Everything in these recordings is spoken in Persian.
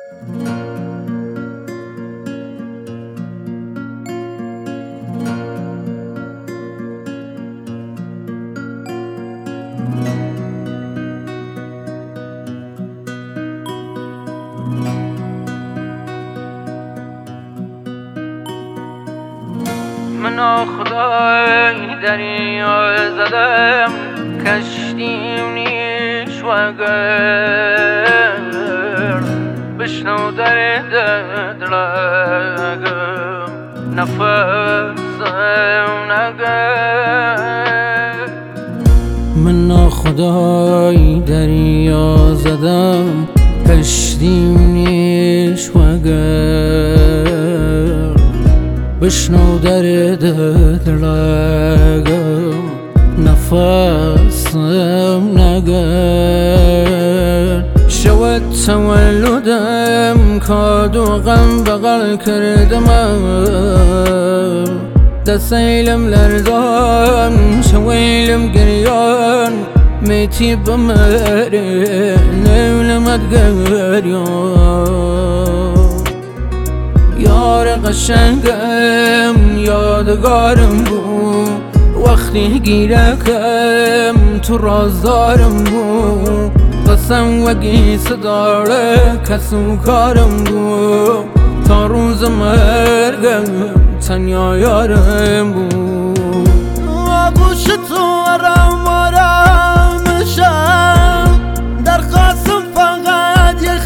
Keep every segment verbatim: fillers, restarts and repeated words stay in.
من ناخدای دریا زدم، کشتیم نیش و اگر بشنو در دلگم نفسم نگر. من ناخدای دریا زدم، کشتیم نیش و اگر بشنو در دلگم نفسم نگر. شود تولدم کاد و غم بغل کردم، دستیلم لرزان شویلم گریان میتی بمره نولمت گریان. یار قشنگم یادگارم بود، وقتی گیرکم تو رازدارم بود. قسم وگی صداره کسو کارم بود، تا روز مرگم تنیا یارم بود. آغوش تو آرام آرامشم، درخواستم فقط یه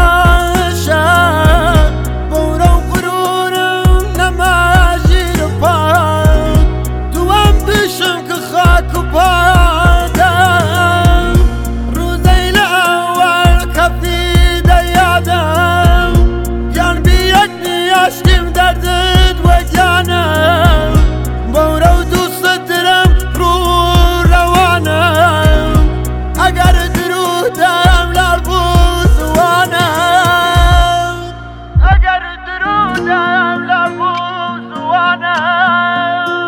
خواهشم. بورم غرورم نماجیر پاک، تو هم بیشم که خاک و پادم. روزین اول کفیده یادم، جان بیاد نیاشتیم دردت و جانم. بورو دوست دارم رو روانم، اگر درودم لال بوزوانم، اگر درودم لال بوزوانم.